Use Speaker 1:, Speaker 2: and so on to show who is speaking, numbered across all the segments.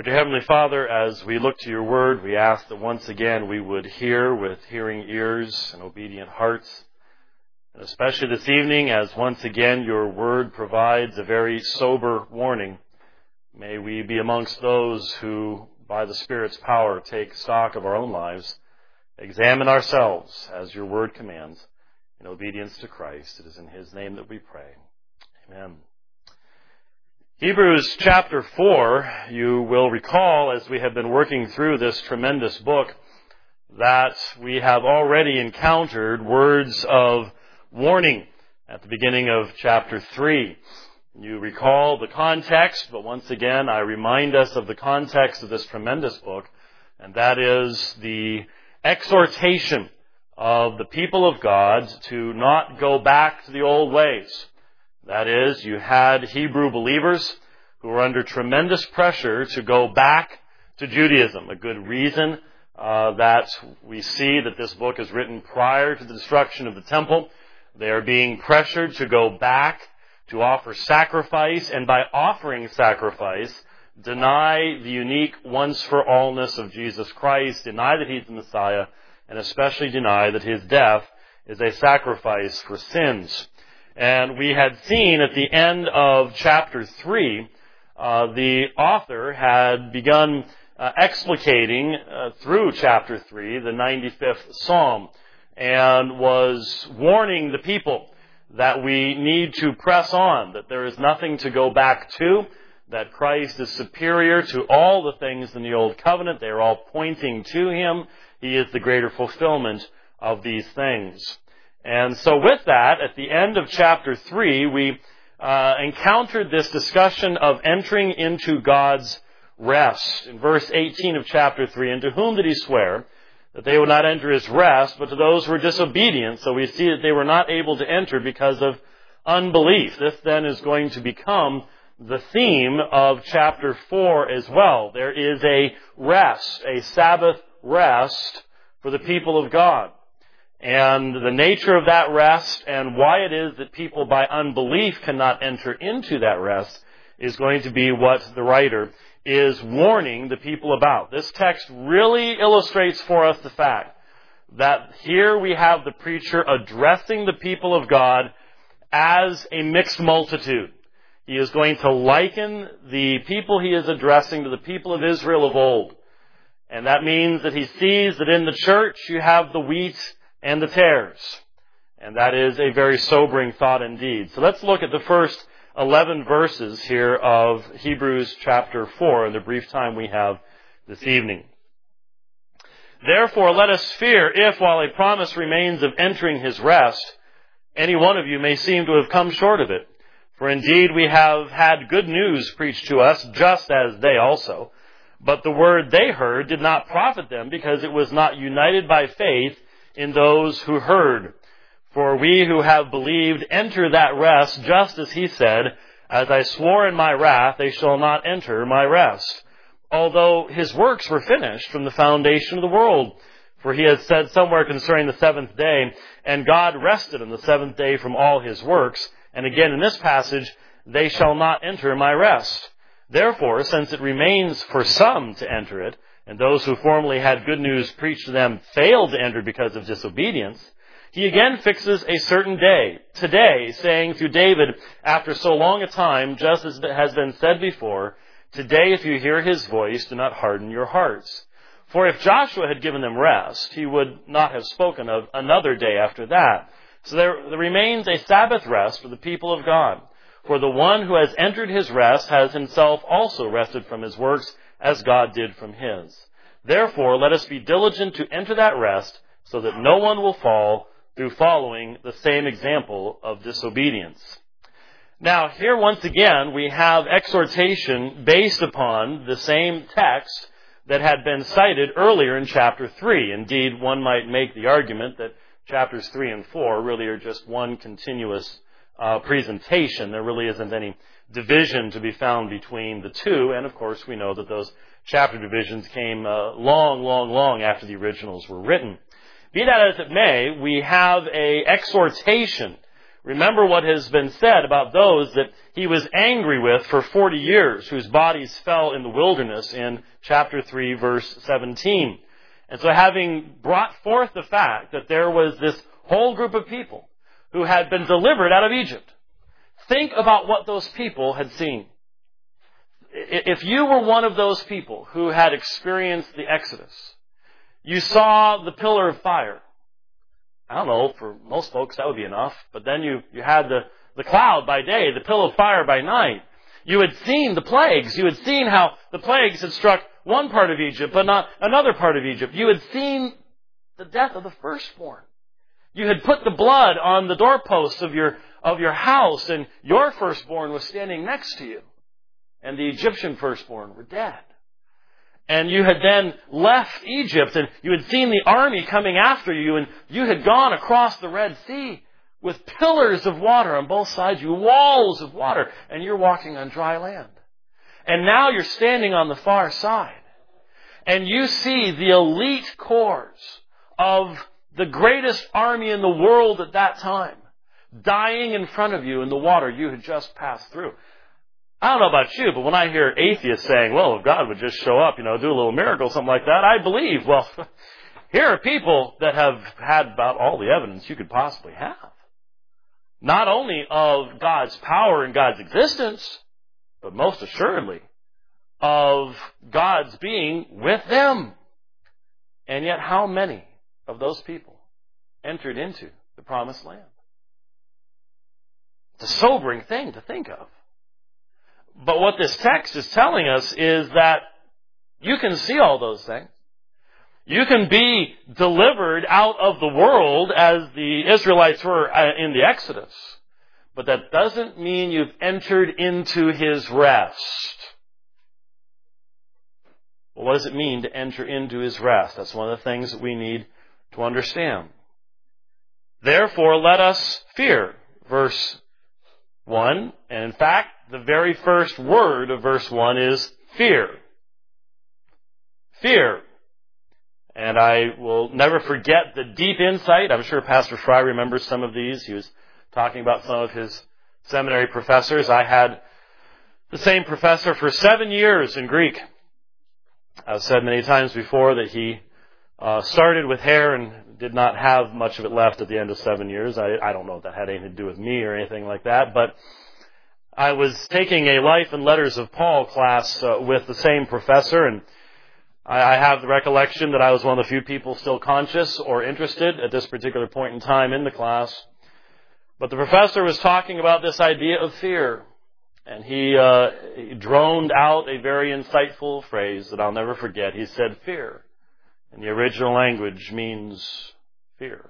Speaker 1: Our dear Heavenly Father, as we look to your word, we ask that once again we would hear with hearing ears and obedient hearts. And especially this evening, as once again your word provides a very sober warning, may we be amongst those who, by the Spirit's power, take stock of our own lives, examine ourselves as your word commands, in obedience to Christ. It is in his name that we pray. Amen. Hebrews chapter 4, you will recall as we have been working through this tremendous book that we have already encountered words of warning at the beginning of chapter 3. You recall the context, but once again I remind us of the context of this tremendous book, and that is the exhortation of the people of God to not go back to the old ways. That is, you had Hebrew believers who were under tremendous pressure to go back to Judaism. A good reason that we see that this book is written prior to the destruction of the temple. They are being pressured to go back to offer sacrifice, and by offering sacrifice, deny the unique once-for-allness of Jesus Christ, deny that he's the Messiah, and especially deny that his death is a sacrifice for sins. And we had seen at the end of chapter 3, the author had begun explicating through chapter 3, the 95th Psalm, and was warning the people that we need to press on, that there is nothing to go back to, that Christ is superior to all the things in the Old Covenant. They are all pointing to him. He is the greater fulfillment of these things. And so with that, at the end of chapter 3, we encountered this discussion of entering into God's rest. In verse 18 of chapter 3, and to whom did he swear that they would not enter his rest, but to those who were disobedient? So we see that they were not able to enter because of unbelief. This then is going to become the theme of chapter 4 as well. There is a rest, a Sabbath rest for the people of God. And the nature of that rest and why it is that people by unbelief cannot enter into that rest is going to be what the writer is warning the people about. This text really illustrates for us the fact that here we have the preacher addressing the people of God as a mixed multitude. He is going to liken the people he is addressing to the people of Israel of old. And that means that he sees that in the church you have the wheat and the tares. And that is a very sobering thought indeed. So let's look at the first 11 verses here of Hebrews chapter 4 in the brief time we have this evening. Therefore let us fear if, while a promise remains of entering his rest, any one of you may seem to have come short of it. For indeed we have had good news preached to us, just as they also. But the word they heard did not profit them, because it was not united by faith in those who heard. For we who have believed enter that rest, just as he said, as I swore in my wrath, they shall not enter my rest. Although his works were finished from the foundation of the world. For he has said somewhere concerning the seventh day, and God rested on the seventh day from all his works. And again in this passage, they shall not enter my rest. Therefore, since it remains for some to enter it, and those who formerly had good news preached to them failed to enter because of disobedience, he again fixes a certain day, today, saying through David, after so long a time, just as has been said before, today if you hear his voice, do not harden your hearts. For if Joshua had given them rest, he would not have spoken of another day after that. So there remains a Sabbath rest for the people of God. For the one who has entered his rest has himself also rested from his works, as God did from his. Therefore, let us be diligent to enter that rest, so that no one will fall through following the same example of disobedience. Now, here once again, we have exhortation based upon the same text that had been cited earlier in chapter 3. Indeed, one might make the argument that chapters 3 and 4 really are just one continuous presentation. There really isn't any division to be found between the two, and of course we know that those chapter divisions came long after the originals were written. Be that as it may, we have an exhortation Remember what has been said about those that he was angry with for 40 years, whose bodies fell in the wilderness in chapter 3, verse 17. And so having brought forth the fact that there was this whole group of people who had been delivered out of Egypt, think about what those people had seen. If you were one of those people who had experienced the Exodus, you saw the pillar of fire. I don't know, for most folks that would be enough. But then you had the cloud by day, the pillar of fire by night. You had seen the plagues. You had seen how the plagues had struck one part of Egypt, but not another part of Egypt. You had seen the death of the firstborn. You had put the blood on the doorposts of your house, and your firstborn was standing next to you. And the Egyptian firstborn were dead. And you had then left Egypt, and you had seen the army coming after you, and you had gone across the Red Sea with pillars of water on both sides, you walls of water, and you're walking on dry land. And now you're standing on the far side, and you see the elite corps of the greatest army in the world at that time, dying in front of you in the water you had just passed through. I don't know about you, but when I hear atheists saying, well, if God would just show up, do a little miracle, something like that, I believe, well, here are people that have had about all the evidence you could possibly have. Not only of God's power and God's existence, but most assuredly of God's being with them. And yet how many of those people entered into the promised land? It's a sobering thing to think of. But what this text is telling us is that you can see all those things. You can be delivered out of the world as the Israelites were in the Exodus. But that doesn't mean you've entered into His rest. Well, what does it mean to enter into His rest? That's one of the things that we need to understand. Therefore, let us fear. Verse 1. And in fact, the very first word of verse 1 is fear. Fear. And I will never forget the deep insight. I'm sure Pastor Fry remembers some of these. He was talking about some of his seminary professors. I had the same professor for 7 years in Greek. I've said many times before that he started with hair and did not have much of it left at the end of 7 years. I don't know if that had anything to do with me or anything like that, but I was taking a Life and Letters of Paul class with the same professor, and I have the recollection that I was one of the few people still conscious or interested at this particular point in time in the class. But the professor was talking about this idea of fear, and he droned out a very insightful phrase that I'll never forget. He said, fear in the original language means fear.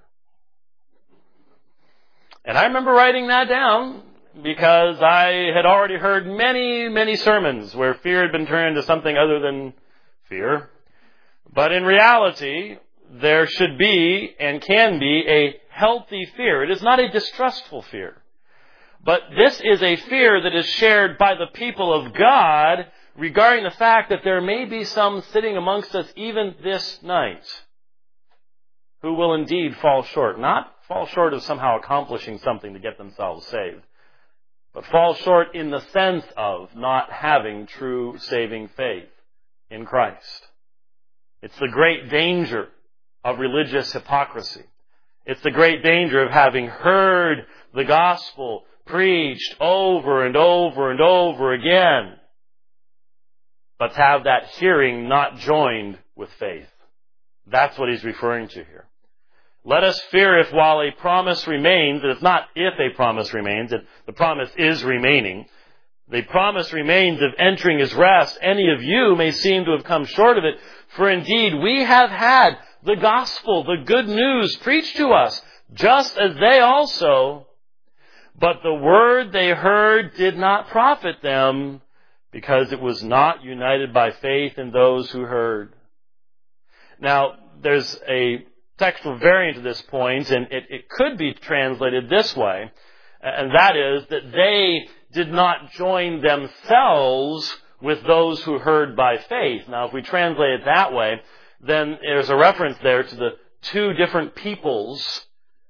Speaker 1: And I remember writing that down, because I had already heard many, many sermons where fear had been turned into something other than fear. But in reality, there should be and can be a healthy fear. It is not a distrustful fear. But this is a fear that is shared by the people of God regarding the fact that there may be some sitting amongst us even this night who will indeed fall short. Not fall short of somehow accomplishing something to get themselves saved, but fall short in the sense of not having true saving faith in Christ. It's the great danger of religious hypocrisy. It's the great danger of having heard the gospel preached over and over and over again, but to have that hearing not joined with faith. That's what he's referring to here. Let us fear if while a promise remains, and it's not if a promise remains, the promise is remaining. The promise remains of entering His rest. Any of you may seem to have come short of it, for indeed we have had the gospel, the good news preached to us, just as they also, but the word they heard did not profit them, because it was not united by faith in those who heard. Now, there's a textual variant to this point, and it could be translated this way, and that is that they did not join themselves with those who heard by faith. Now, if we translate it that way, then there's a reference there to the two different peoples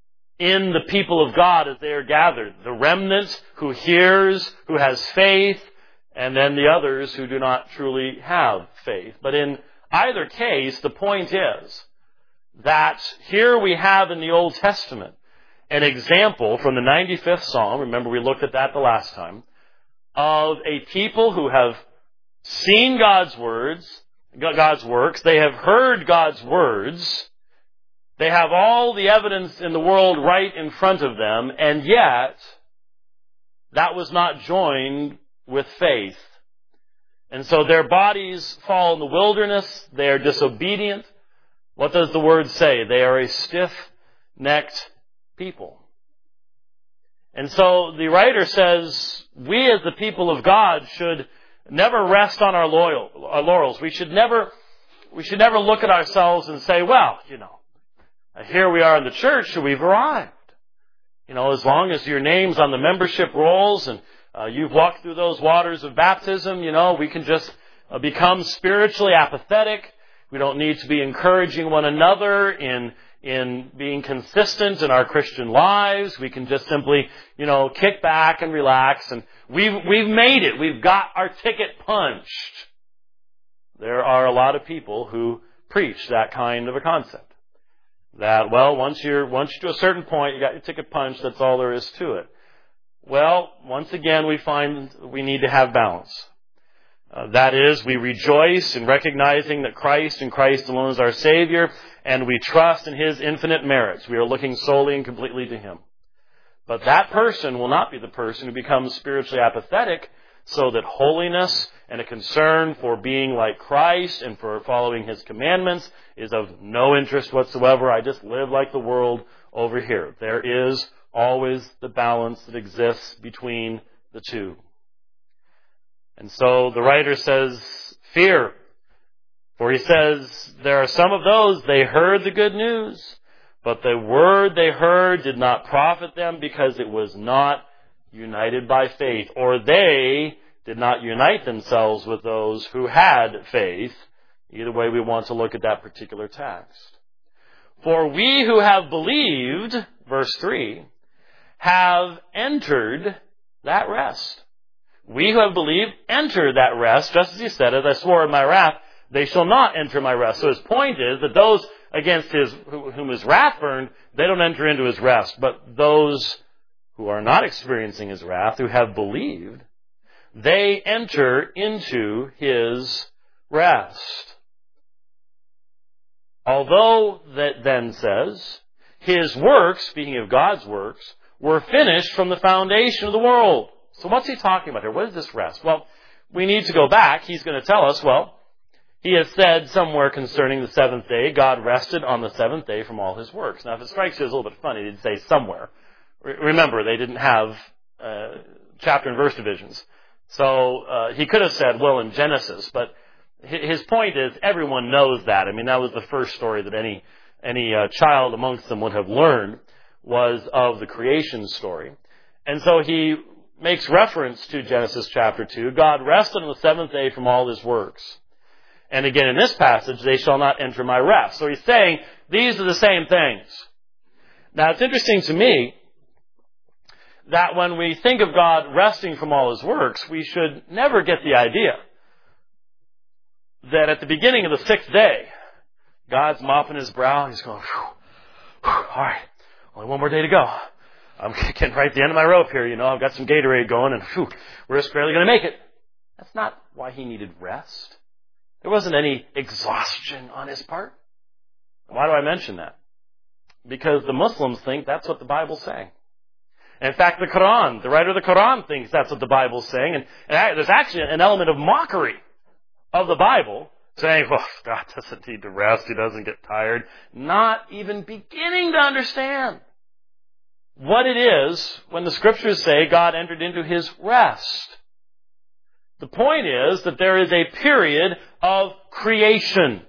Speaker 1: in the people of God as they are gathered. The remnant who hears, who has faith, and then the others who do not truly have faith. But in either case, the point is that here we have in the Old Testament an example from the 95th Psalm, remember we looked at that the last time, of a people who have seen God's works, they have heard God's words, they have all the evidence in the world right in front of them, and yet that was not joined with faith. And so their bodies fall in the wilderness, they are disobedient. What does the word say? They are a stiff-necked people. And so the writer says, we as the people of God should never rest on our laurels. We should never look at ourselves and say, well, here we are in the church, we've arrived. As long as your name's on the membership rolls and you've walked through those waters of baptism, we can just become spiritually apathetic. We don't need to be encouraging one another in being consistent in our Christian lives. We can just simply, kick back and relax, and we've made it. We've got our ticket punched. There are a lot of people who preach that kind of a concept. That, once you're to a certain point, you got your ticket punched, that's all there is to it. Well, once again, we find we need to have balance. That is, we rejoice in recognizing that Christ and Christ alone is our Savior, and we trust in His infinite merits. We are looking solely and completely to Him. But that person will not be the person who becomes spiritually apathetic, so that holiness and a concern for being like Christ and for following His commandments is of no interest whatsoever. I just live like the world over here. There is always the balance that exists between the two. And so the writer says, fear. For he says, there are some of those, they heard the good news, but the word they heard did not profit them because it was not united by faith, or they did not unite themselves with those who had faith. Either way, we want to look at that particular text. For we who have believed, verse 3, have entered that rest. We who have believed enter that rest, just as he said, as I swore in my wrath, they shall not enter my rest. So his point is that those against whom his wrath burned, they don't enter into his rest. But those who are not experiencing his wrath, who have believed, they enter into his rest. Although that then says, his works, speaking of God's works, were finished from the foundation of the world. So what's he talking about here? What is this rest? Well, we need to go back. He's going to tell us, he has said somewhere concerning the seventh day, God rested on the seventh day from all his works. Now, if it strikes you as a little bit funny, he'd say somewhere. Remember, they didn't have chapter and verse divisions. So he could have said, in Genesis. But his point is, everyone knows that. I mean, that was the first story that any child amongst them would have learned, was of the creation story. And so he makes reference to Genesis chapter 2. God rested on the seventh day from all his works. And again, in this passage, they shall not enter my rest. So he's saying, these are the same things. Now, it's interesting to me that when we think of God resting from all his works, we should never get the idea that at the beginning of the sixth day, God's mopping his brow, he's going, all right, only one more day to go. I'm getting right at the end of my rope here, I've got some Gatorade going, and we're just barely going to make it. That's not why he needed rest. There wasn't any exhaustion on his part. Why do I mention that? Because the Muslims think that's what the Bible's saying. And in fact, the writer of the Quran thinks that's what the Bible's saying. And there's actually an element of mockery of the Bible, saying, God doesn't need to rest, he doesn't get tired. Not even beginning to understand what it is when the Scriptures say God entered into his rest. The point is that there is a period of creation.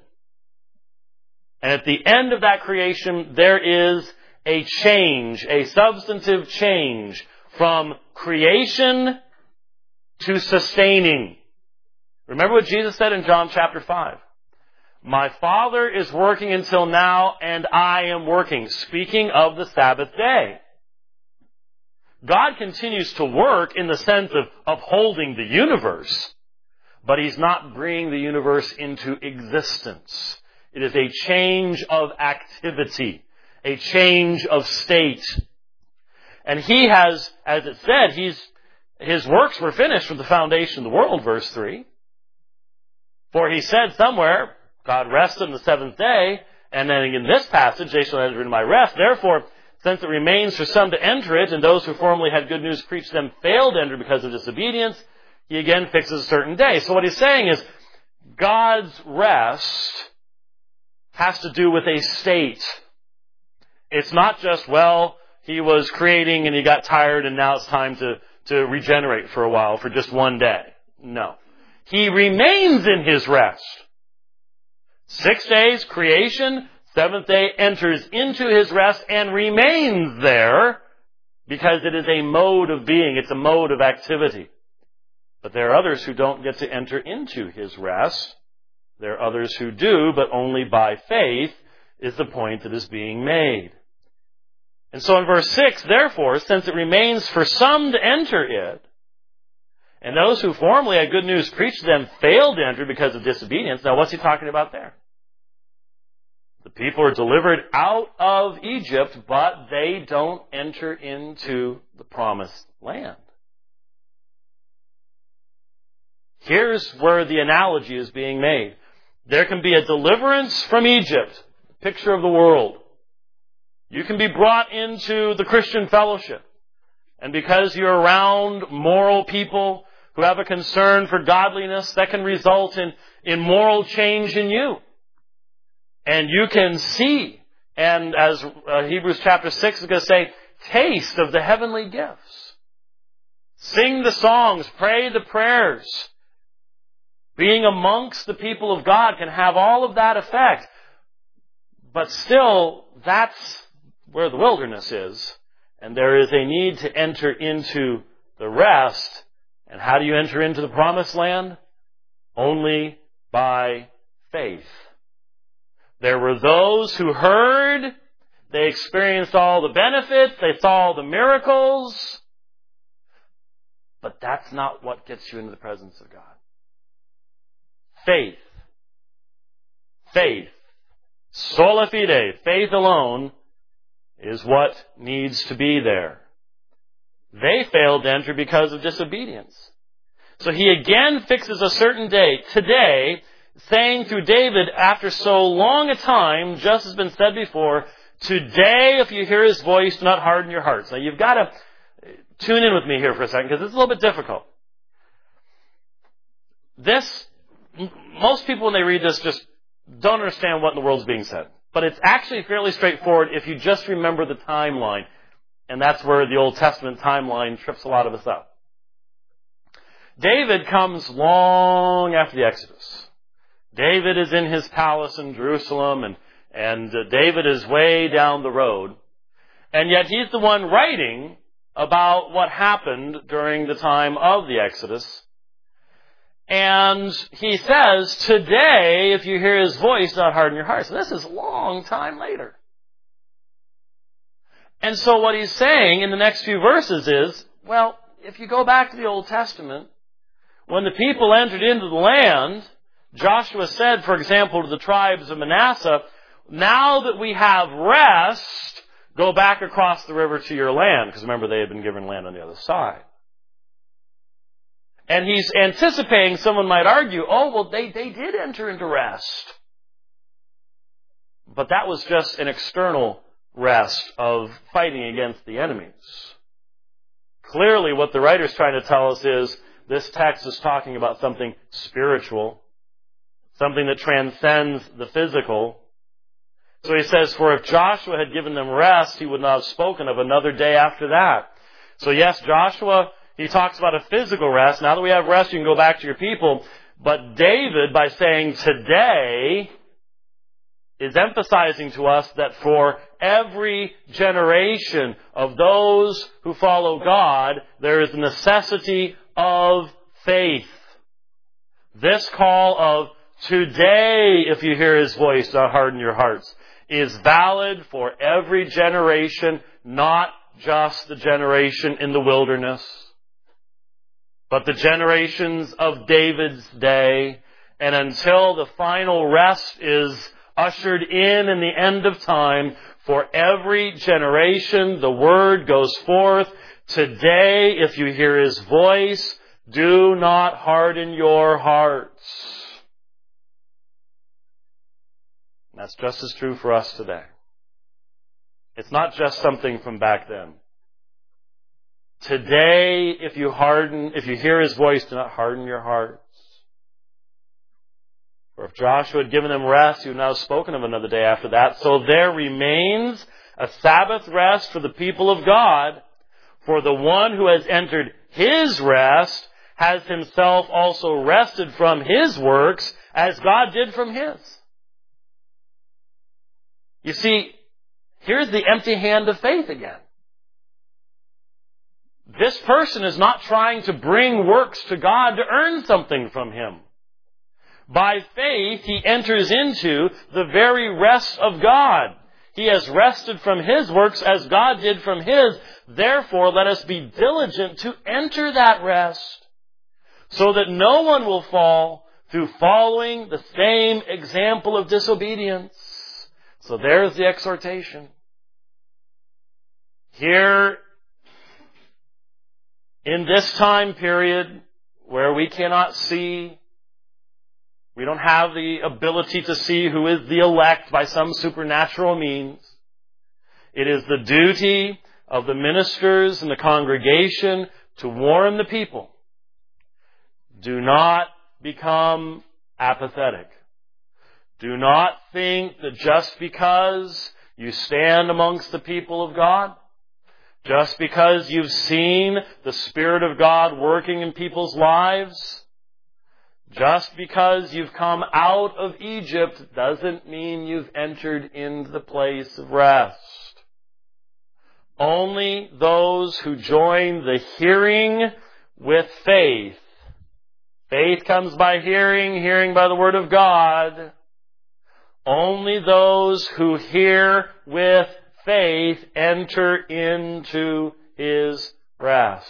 Speaker 1: And at the end of that creation, there is a change, a substantive change from creation to sustaining. Remember what Jesus said in John chapter 5. My Father is working until now, and I am working. Speaking of the Sabbath day. God continues to work in the sense of upholding the universe, but He's not bringing the universe into existence. It is a change of activity, a change of state. And He has, as it said, His works were finished from the foundation of the world, verse 3. For He said somewhere, God rested on the seventh day, and then in this passage, they shall enter into my rest. Therefore, since it remains for some to enter it, and those who formerly had good news preached to them failed to enter because of disobedience, He again fixes a certain day. So what He's saying is, God's rest has to do with a state. It's not just, well, He was creating and He got tired and now it's time to regenerate for a while, for just one day. No. He remains in His rest. 6 days, creation. 7th day enters into His rest and remains there because it is a mode of being. It's a mode of activity. But there are others who don't get to enter into His rest. There are others who do, but only by faith is the point that is being made. And so in verse 6, therefore, since it remains for some to enter it, and those who formerly had good news preached to them failed to enter because of disobedience. Now what's he talking about there? The people are delivered out of Egypt, but they don't enter into the promised land. Here's where the analogy is being made. There can be a deliverance from Egypt, picture of the world. You can be brought into the Christian fellowship. And because you're around moral people who have a concern for godliness, that can result in moral change in you. And you can see, and as Hebrews chapter 6 is going to say, taste of the heavenly gifts. Sing the songs, pray the prayers. Being amongst the people of God can have all of that effect. But still, that's where the wilderness is. And there is a need to enter into the rest. And how do you enter into the promised land? Only by faith. There were those who heard, they experienced all the benefits, they saw all the miracles, but that's not what gets you into the presence of God. Faith. Faith. Sola fide. Faith alone is what needs to be there. They failed to enter because of disobedience. So He again fixes a certain day, today, saying through David, after so long a time, just as has been said before, today, if you hear His voice, do not harden your hearts. Now, you've got to tune in with me here for a second, because it's a little bit difficult. Most people, when they read this, just don't understand what in the world is being said. But it's actually fairly straightforward if you just remember the timeline. And that's where the Old Testament timeline trips a lot of us up. David comes long after the Exodus. David is in his palace in Jerusalem, and David is way down the road. And yet he's the one writing about what happened during the time of the Exodus. And he says, today, if you hear His voice, do not harden your hearts. So this is a long time later. And so what he's saying in the next few verses is, well, if you go back to the Old Testament, when the people entered into the land, Joshua said, for example, to the tribes of Manasseh, now that we have rest, go back across the river to your land. Because remember, they had been given land on the other side. And he's anticipating, someone might argue, oh, well, they did enter into rest. But that was just an external rest of fighting against the enemies. Clearly, what the writer's trying to tell us is, this text is talking about something spiritual, something that transcends the physical. So he says, for if Joshua had given them rest, he would not have spoken of another day after that. So yes, Joshua, he talks about a physical rest. Now that we have rest, you can go back to your people. But David, by saying today, is emphasizing to us that for every generation of those who follow God, there is a necessity of faith. This call of today, if you hear His voice, don't harden your hearts, is valid for every generation, not just the generation in the wilderness, but the generations of David's day, and until the final rest is ushered in the end of time, for every generation the word goes forth, today, if you hear His voice, do not harden your hearts. And that's just as true for us today. It's not just something from back then. Today, if you hear His voice, do not harden your hearts. For if Joshua had given them rest, He would not have spoken of another day after that. So there remains a Sabbath rest for the people of God, for the one who has entered His rest has himself also rested from his works as God did from His. You see, here's the empty hand of faith again. This person is not trying to bring works to God to earn something from Him. By faith, he enters into the very rest of God. He has rested from his works as God did from His. Therefore, let us be diligent to enter that rest, so that no one will fall through following the same example of disobedience. So there's the exhortation. Here, in this time period where we cannot see, we don't have the ability to see who is the elect by some supernatural means, it is the duty of the ministers and the congregation to warn the people. Do not become apathetic. Do not think that just because you stand amongst the people of God, just because you've seen the Spirit of God working in people's lives, just because you've come out of Egypt doesn't mean you've entered into the place of rest. Only those who join the hearing with faith. Faith comes by hearing, hearing by the Word of God. Only those who hear with faith enter into His rest.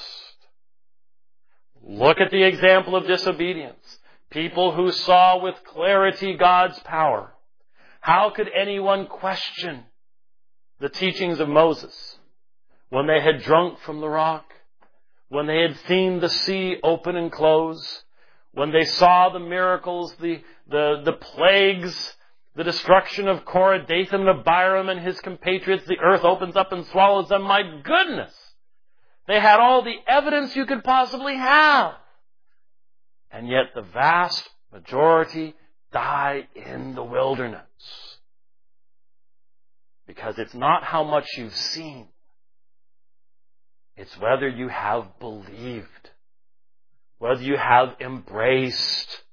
Speaker 1: Look at the example of disobedience. People who saw with clarity God's power. How could anyone question the teachings of Moses when they had drunk from the rock, when they had seen the sea open and close, when they saw the miracles, the plagues, the destruction of Korah, Dathan, and Abiram and his compatriots, the earth opens up and swallows them? My goodness! They had all the evidence you could possibly have. And yet the vast majority die in the wilderness. Because it's not how much you've seen. It's whether you have believed. Whether you have embraced.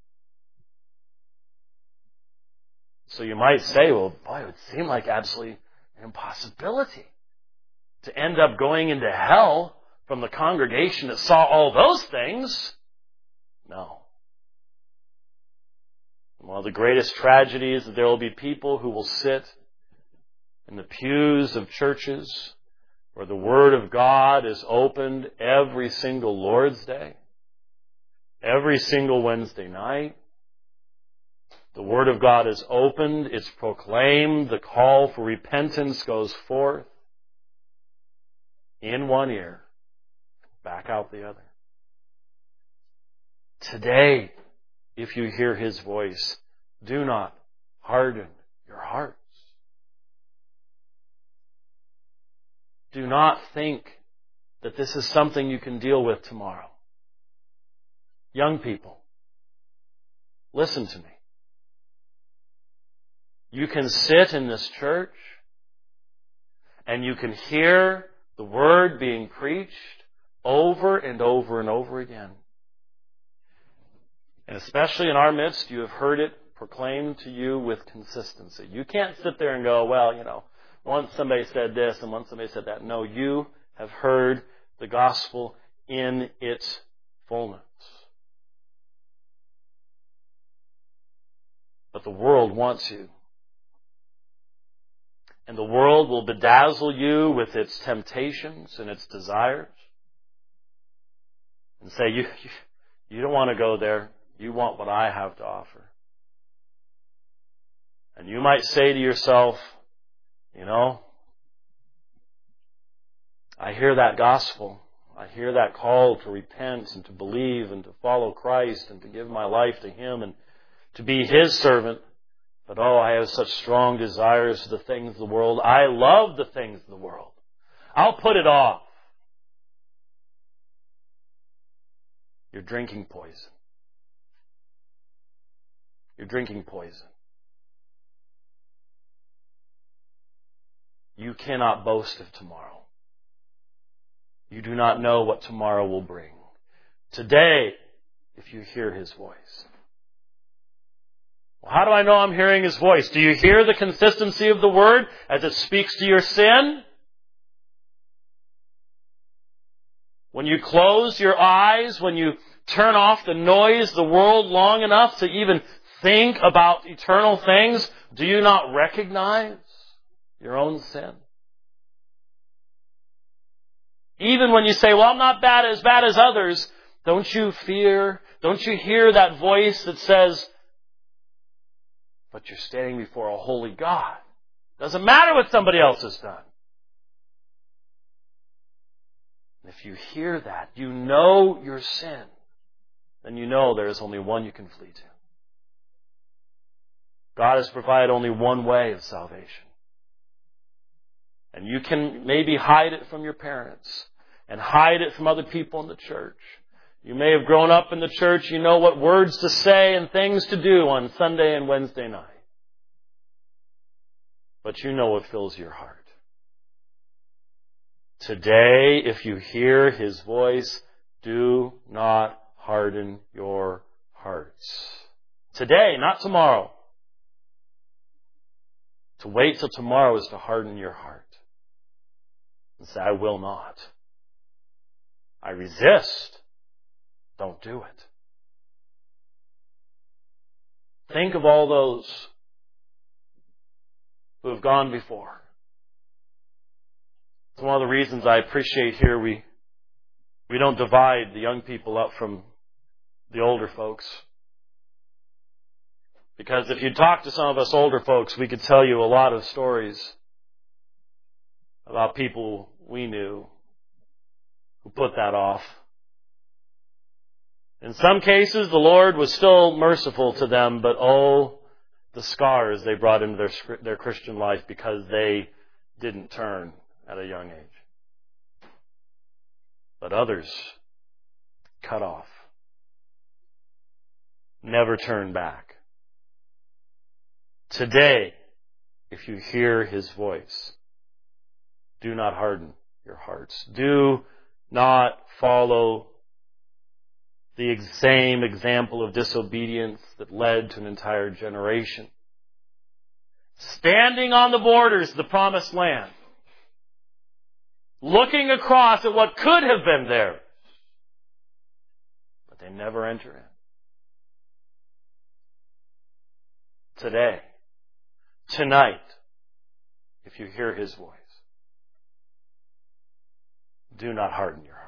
Speaker 1: So you might say, well, boy, it would seem like absolutely an impossibility to end up going into hell from the congregation that saw all those things. No. One of the greatest tragedies is that there will be people who will sit in the pews of churches where the Word of God is opened every single Lord's Day, every single Wednesday night. The Word of God is opened, it's proclaimed, the call for repentance goes forth in one ear, back out the other. Today, if you hear His voice, do not harden your hearts. Do not think that this is something you can deal with tomorrow. Young people, listen to me. You can sit in this church and you can hear the Word being preached over and over and over again. And especially in our midst, you have heard it proclaimed to you with consistency. You can't sit there and go, well, once somebody said this and once somebody said that. No, you have heard the gospel in its fullness. But the world wants you. And the world will bedazzle you with its temptations and its desires. And say, you don't want to go there. You want what I have to offer. And you might say to yourself, I hear that gospel. I hear that call to repent and to believe and to follow Christ and to give my life to Him and to be His servant. But I have such strong desires for the things of the world. I love the things of the world. I'll put it off. You're drinking poison. You're drinking poison. You cannot boast of tomorrow. You do not know what tomorrow will bring. Today, if you hear His voice. Well, how do I know I'm hearing His voice? Do you hear the consistency of the Word as it speaks to your sin? When you close your eyes, when you turn off the noise, the world long enough to even think about eternal things, do you not recognize your own sin? Even when you say, well, I'm not as bad as others, don't you hear that voice that says, but you're standing before a holy God. Doesn't matter what somebody else has done. If you hear that, you know your sin, then you know there is only one you can flee to. God has provided only one way of salvation. And you can maybe hide it from your parents and hide it from other people in the church. You may have grown up in the church. You know what words to say and things to do on Sunday and Wednesday night. But you know what fills your heart. Today, if you hear His voice, do not harden your hearts. Today, not tomorrow. To wait till tomorrow is to harden your heart. And say, I will not. I resist. Don't do it. Think of all those who have gone before. It's one of the reasons I appreciate here we don't divide the young people up from the older folks. Because if you talk to some of us older folks, we could tell you a lot of stories about people we knew who put that off. In some cases, the Lord was still merciful to them, but the scars they brought into their Christian life because they didn't turn at a young age. But others cut off. Never turn back. Today, if you hear His voice, do not harden your hearts. Do not follow the same example of disobedience that led to an entire generation. Standing on the borders of the promised land, looking across at what could have been theirs, but they never enter in. Today, tonight, if you hear His voice, do not harden your hearts.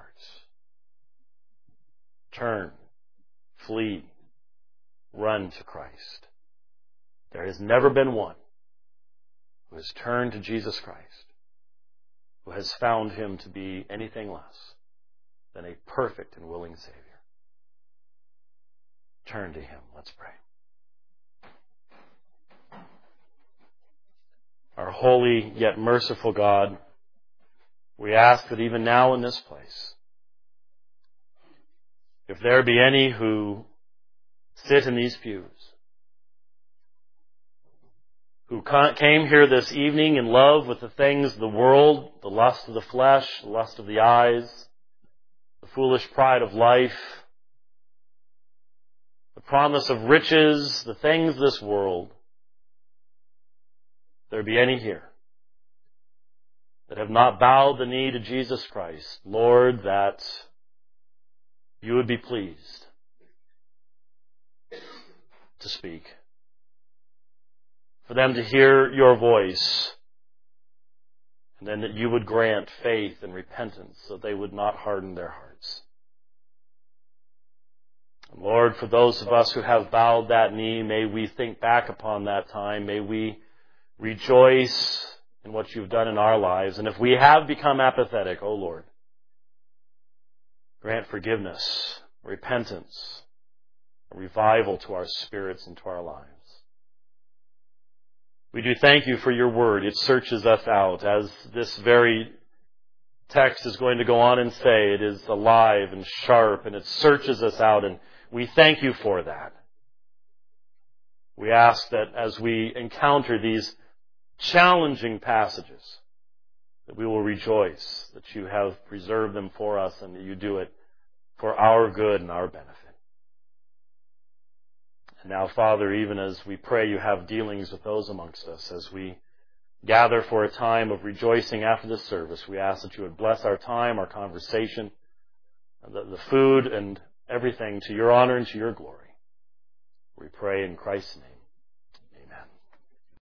Speaker 1: Turn, flee, run to Christ. There has never been one who has turned to Jesus Christ, who has found Him to be anything less than a perfect and willing Savior. Turn to Him. Let's pray. Our holy yet merciful God, we ask that even now in this place, if there be any who sit in these pews, who came here this evening in love with the things of the world, the lust of the flesh, the lust of the eyes, the foolish pride of life, the promise of riches, the things of this world, if there be any here that have not bowed the knee to Jesus Christ, Lord, that you would be pleased to speak. for them to hear your voice, and then that you would grant faith and repentance so they would not harden their hearts. And Lord, for those of us who have bowed that knee, may we think back upon that time. May we rejoice in what you've done in our lives. And if we have become apathetic, O Lord, grant forgiveness, repentance, a revival to our spirits and to our lives. We do thank you for your word. It searches us out. As this very text is going to go on and say, it is alive and sharp, and it searches us out, and we thank you for that. We ask that as we encounter these challenging passages, that we will rejoice that you have preserved them for us and that you do it for our good and our benefit. And now, Father, even as we pray you have dealings with those amongst us, as we gather for a time of rejoicing after this service, we ask that you would bless our time, our conversation, the food and everything to your honor and to your glory. We pray in Christ's name.